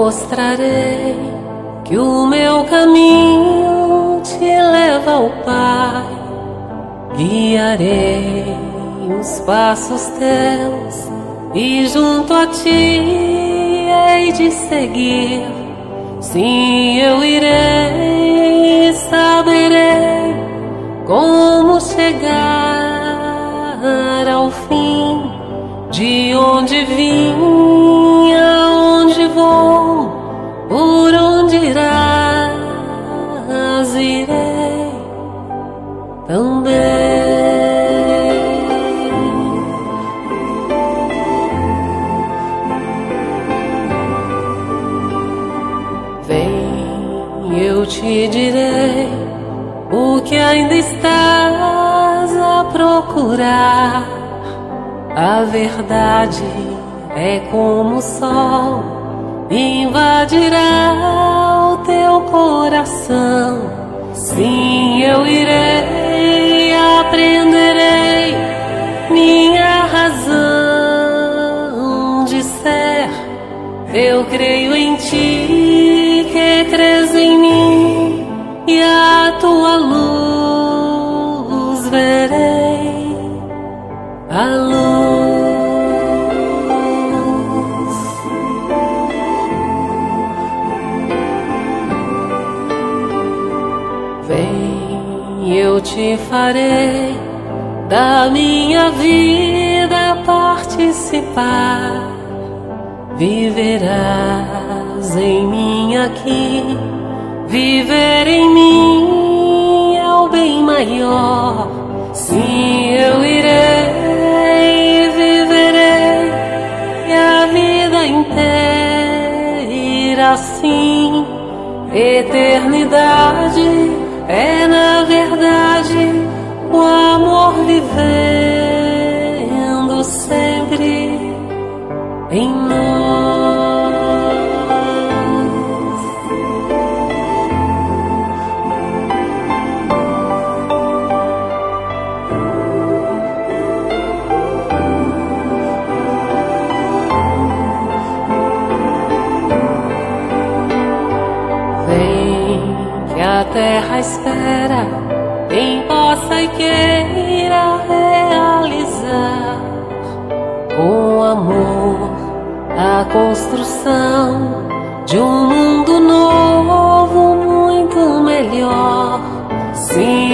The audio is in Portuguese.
mostrarei que o meu caminho te leva ao Pai. Guiarei os passos teus e junto a ti hei de seguir. Sim, eu irei, saberei como chegar ao fim, de onde vim, aonde vou, por onde irás, irei também. Vem, eu te direi o que ainda estás a procurar. A verdade é como o sol, invadirá o teu coração. Sim, eu irei, aprenderei minha razão de ser. Eu creio em ti, que crês em mim, e a tua luz verei, a luz. Vem, eu te farei da minha vida participar. Viverás em mim aqui, viver em mim é o bem maior. Sim, eu irei, viverei e a vida inteira assim. Eternidade é na verdade o amor vivendo sempre em nós. A terra espera quem possa e queira realizar com amor a construção de um mundo novo, muito melhor. Sim,